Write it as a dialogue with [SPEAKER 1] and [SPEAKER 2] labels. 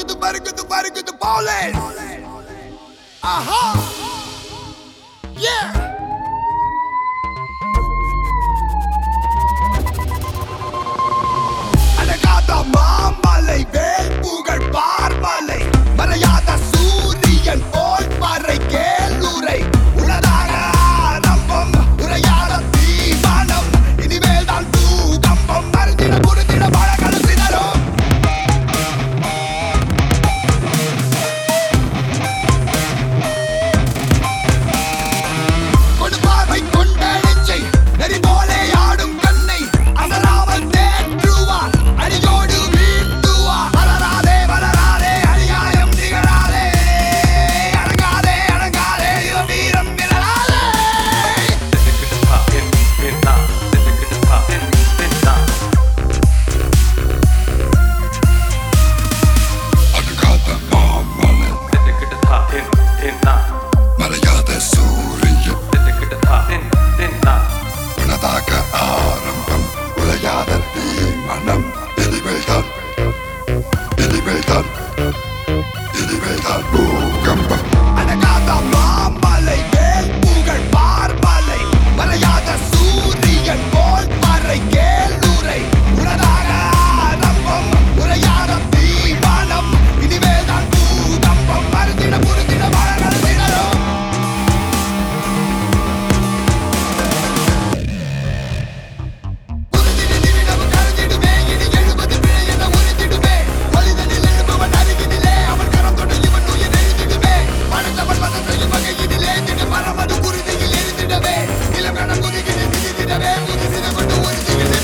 [SPEAKER 1] the ballin'. Yeah. அழகாத மாமலை வேல் புகழ் பார்மலை மறையாத சூரியன் போல் பறை கேளுரை உலதாக ஆரம்பம் உரையாட தீவானம் இனிமேல் தான் பூகம்பம் மருந்திட புரிந்திட பழங்கள் சிதறும் கொடு பார்வை கொண்ட நெஞ்சை நெறி போலே ஆடும் கண்ணை அசராமல் தேற்றுவார் அடியோடு வீழ்த்துவார் வளராதே வளராதே அநியாயம் நிகழாதே அடங்காதே அடங்காதே இவன் வீரம் விழாதே அழகாத மாமலை மறையாத சூரியன் உனதாக ஆரம்பம் உலையாத தீமனம் இனிமேல்தான் பூகம்பம் அடங்காத மாமலை வேல் புகழ் பார்மலை மறையாத சூரியன் போல் பறை கேளுரை உனதாக ஆரம்பம் உரையாத தீமனம் இனிமேல்தான் பூகம்பம் மருந்திட புரிந்திட வளங்கள் சிதறும் புரிந்திடு நிமிடம் கருதிடுமே இனி எழுபது பிழை என உறுதிடுமே மனிதனில் எழுபவன் அருகினிலே அவன் கரம் தொட்டு இவன் உயிர் எழுதிடுமே மனத்தவன் வசம் செய்யும் வகையினிலே திடு மரமது குருதியில் எரிந்திடவே இளம் கணம் குதிகிடு திதித்திடவே புது சிறு கொண்டு உறுதியில்